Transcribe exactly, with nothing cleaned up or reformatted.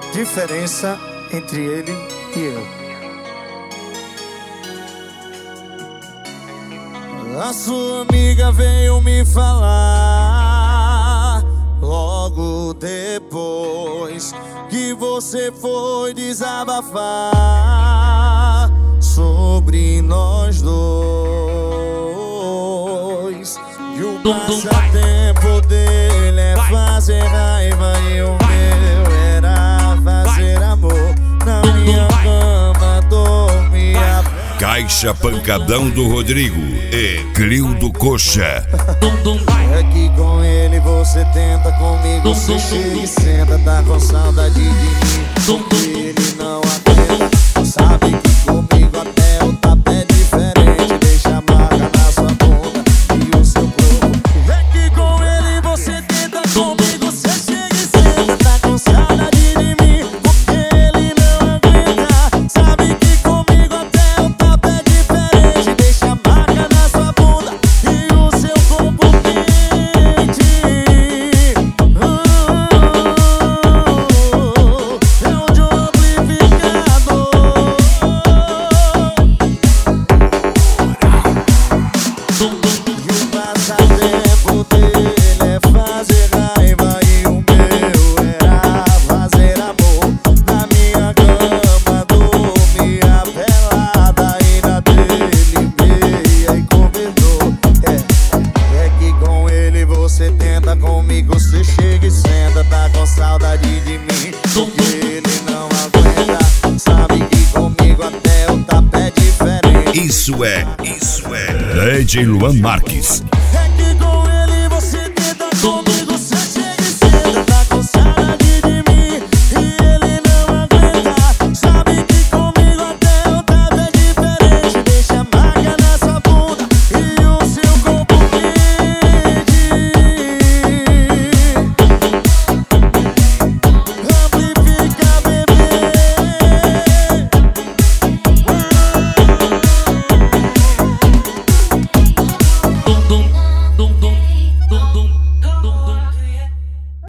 diferença entre ele e eu. A sua amiga veio me falar logo depois que você foi desabafar sobre nós dois. E o passatempo dele é fazer raiva e o meu era fazer amor. Na minha cama dormia. Caixa Pancadão do Rodrigo e Clio Coxa. É que com ele você tenta, comigo você chega e senta. Tá com saudade de mim, porque ele não aguenta. Sabe que comigo até o tapa é diferente. Deixa a marca na sua bunda e o seu corpo. É que com ele você tenta, comigo você chega e senta. Tá com saudade de mim, porque ele não aguenta. Sabe que comigo até o tapa é diferente. Deixa a marca na sua bunda e o seu corpo quente. Oh, é o de um amplificador. E o passatempo dele é fazer raiva e o meu era fazer amor. Na minha cama dormia pelada e na dele meia e cobertor. É, é que com ele você tenta, comigo você chega e senta. Tá com saudade de mim, porque ele não aguenta. Sabe que comigo até o tapa é diferente. Isso é, isso é D J Luan Marques. É